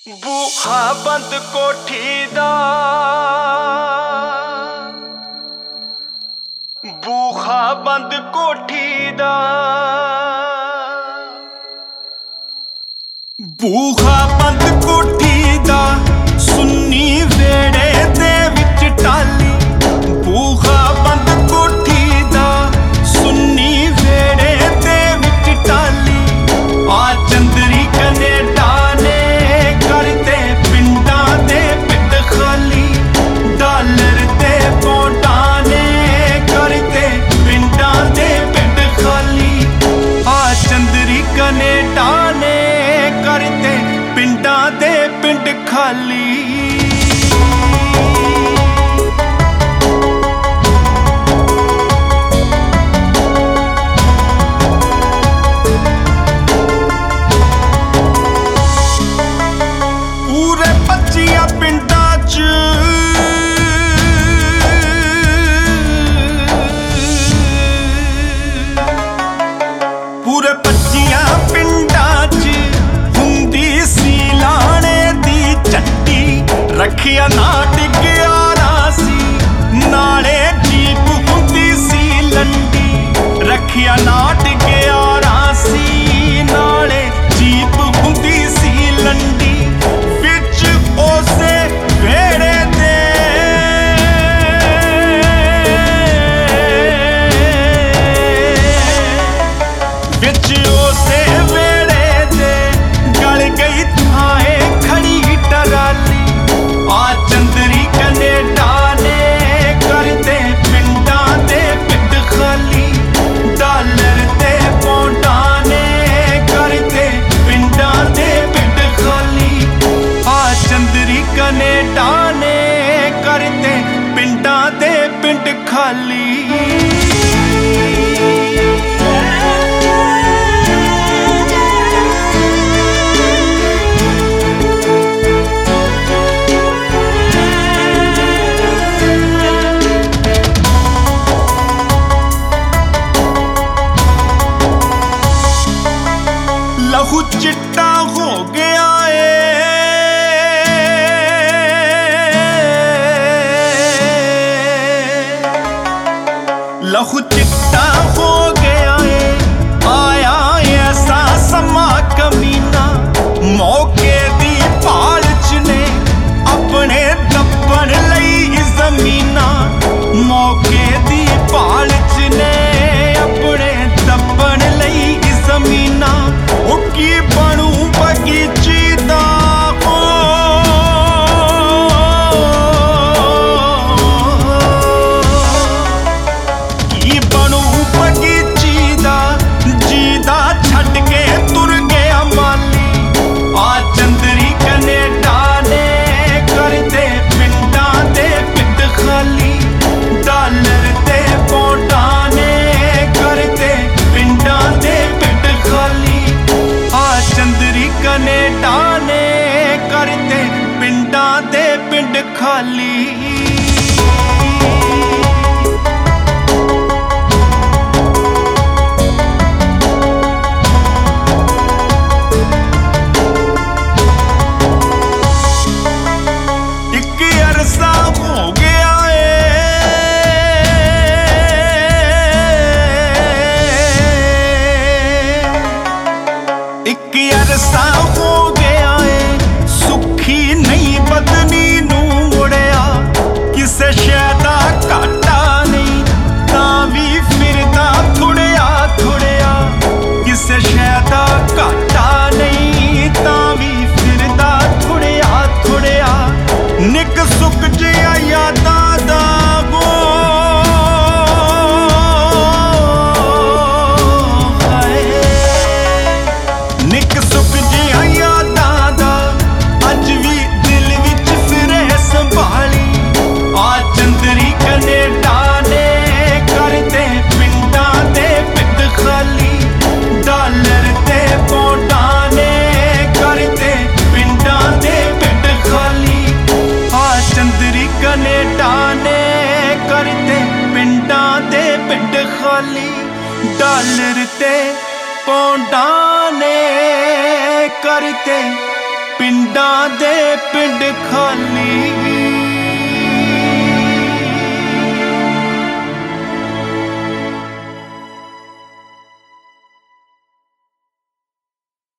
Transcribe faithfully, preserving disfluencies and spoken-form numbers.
ਬੂਹਾ ਬੰਦ ਕੋਠੀ ਦਾ, ਬੂਹਾ ਬੰਦ ਕੋਠੀ ਦਾ, ਬੂਹਾ ਬੰਦ ਕੋਠੀ ਦਾ, ਸੁੰਨੀ ਵੇੜੇ ਦੇ ਵਿੱਚ ਟਾਲੀ। ਬੂਹਾ ਬੰਦ ਕੋਠੀ ਦਾ, ਸੁੰਨੀ ਵੇੜੇ ਦੇ ਵਿੱਚ ਟਾਲੀ। ਆ ਚੰਦਰੀ ਕਨੇਡਾ ਨੇ ਕਰਤੇ ਪਿੰਡਾਂ ਦੇ ਪਿੰਡ ਖਾਲੀ। ਡਾਲਰ ਤੇ ਪੌਂਡਾਂ ਨੇ ਕਰਤੇ ਪਿੰਡਾਂ ਦੇ ਪਿੰਡ ਖਾਲੀ। ਆ ਚੰਦਰੀ ਕਨੇਡਾ ਨੇ ਕਰਤੇ ਪਿੰਡਾਂ ਦੇ ਪਿੰਡ ਖਾਲੀ। ਪੂਰੇ ਪੱਚੀਆਂ ਪਿੰਡਾਂ 'ਚ ਪੂਰੇ ਪੱਚੀਆਂ ਪਿੰਡਾਂ 'ਚ ਹੁੰਦੀ ਸੀ ਲਾਣੇ ਦੀ ਚੱਟੀ। ਰੱਖਿਆ ਨਾ ਟਿਕਿਆ ਨਾ ਸੀ, ਨਾਲੇ ਜੀਪ ਹੁੰਦੀ ਸੀ ਲੰਡੀ। ਰੱਖਿਆ ਨਾ ਟਿਕਿਆ ਨਾ ਸੀ, ਨਾਲੇ ਜੀਪ ਹੁੰਦੀ ਸੀ ਲੰਡੀ। ਵਿੱਚ ਉਸੇ ਵੇੜੇ ਦੇ ਵਿੱਚ ਉਸੇ ਵੇੜੇ ਦੇ ਗਲ ਗਈ ਥਾਏ ਖੜੀ ਟਰਾਲੀ। ਆ ਚੰਦਰੀ ਕਨੇਡਾ ਨੇ ਕਰਤੇ ਪਿੰਡਾਂ ਦੇ ਪਿੰਡ ਖਾਲੀ। ਡਾਲਰ ਤੇ ਪੌਂਡਾਂ ਨੇ ਕਰਤੇ ਪਿੰਡਾਂ ਦੇ ਪਿੰਡ ਖਾਲੀ। ਆ ਚੰਦਰੀ ਕਨੇਡਾ ਨੇ ਕਰਤੇ ਪਿੰਡਾਂ ਦੇ ਪਿੰਡ ਖਾਲੀ। ਲਹੂ ਚਿੱਟਾ ਹੋ ਗਿਆ ਏ, ਲਹੂ ਚਿੱਟਾ ਹੋ ਗਿਆ ਏ। ਆਇਆ ਐਸਾ ਸਮਾਂ ਕਮੀਨਾ, ਮੌਕੇ ਦੀ ਭਾਲ 'ਚ ਨੇ ਆਪਣੇ ਦੱਬਣ ਲਈ ਜ਼ਮੀਨਾਂ। ਮੌਕੇ ਦੀ ਭਾਲ 'ਚ ਨੇ ਆਪਣੇ ਦੱਬਣ ਲਈ ਜ਼ਮੀਨਾਂ। ਉਹ ਕੀ ਬਣੂ ਬਗੀਚੀ ਦਾ, ਕੀ ਬਣੂ ਬਗੀਚੀ ਦਾ, ਜੀਦਾ ਛੱਡ ਕੇ ਤੁਰ ਗਿਆ ਮਾਲੀ। ਆ ਚੰਦਰੀ ਕਨੇਡਾ ਨੇ ਕਰਤੇ ਪਿੰਡਾਂ ਦੇ ਪਿੰਡ ਖਾਲੀ। ਡਾਲਰ ਤੇ ਪੌਂਡਾਂ ਨੇ ਕਰਤੇ ਪਿੰਡਾਂ ਦੇ ਪਿੰਡ ਖਾਲੀ। ਆ ਚੰਦਰੀ ਕਨੇਡਾ ਨੇ ਕਰਤੇ ਪਿੰਡਾਂ ਦੇ ਪਿੰਡ ਖਾਲੀ। ਇੱਕ ਅਰਸਾ ਹੋ ਗਿਆ ਏ, ਇੱਕ ਅਰਸਾ ਹੋ ਗਿਆ ਏ। ਸੁੱਖੀ ਨਹੀਂ ਬਦਨੀ ਨੂੰ ਮੁੜਿਆ, ਕਿਸੇ ਸ਼ੈ ਦਾ ਘਾਟਾ ਨਹੀਂ ਤਾਂ ਵੀ ਫਿਰਦਾ ਥੁੜਿਆ ਥੁੜਿਆ। ਕਿਸੇ ਸ਼ੈ ਦਾ ਘਾਟਾ ਨਹੀਂ ਤਾਂ ਵੀ ਫਿਰਦਾ ਥੁੜਿਆ ਥੁੜਿਆ। ਨਿੱਕ ਸੁੱਕ ਜਿਹਾ ਯਾਦਾਂ ਦਾ ਗੋ ਹਾਏ। ਨਿੱਕ ਸੁੱਕ ਜਿਹਾ ਯਾਦਾਂ ਦਾ ਅੱਜ ਵੀ ਦਿਲ ਵਿੱਚ ਫਿਰੇ ਸੰਭਾਲੀ। ਆ ਚੰਦਰੀ ਕਨੇਡਾ ਨੇ ਕਰਤੇ ਪਿੰਡਾਂ ਦੇ ਪਿੰਡ ਖਾਲੀ। ਡਾਲਰ ਤੇ ਪੌਂਡਾਂ ਨੇ ਕਰਤੇ ਪਿੰਡਾਂ ਦੇ ਪਿੰਡ ਖਾਲੀ। ਆ ਚੰਦਰੀ ਕਨੇਡਾ ਨੇ ਕਰਤੇ ਪਿੰਡਾਂ ਦੇ ਪਿੰਡ ਖਾਲੀ। ਡਾਲਰ ਤੇ ਪੌਂਡਾਂ ਨੇ ਕਰਤੇ ਪਿੰਡਾਂ ਦੇ ਪਿੰਡ ਖਾਲੀ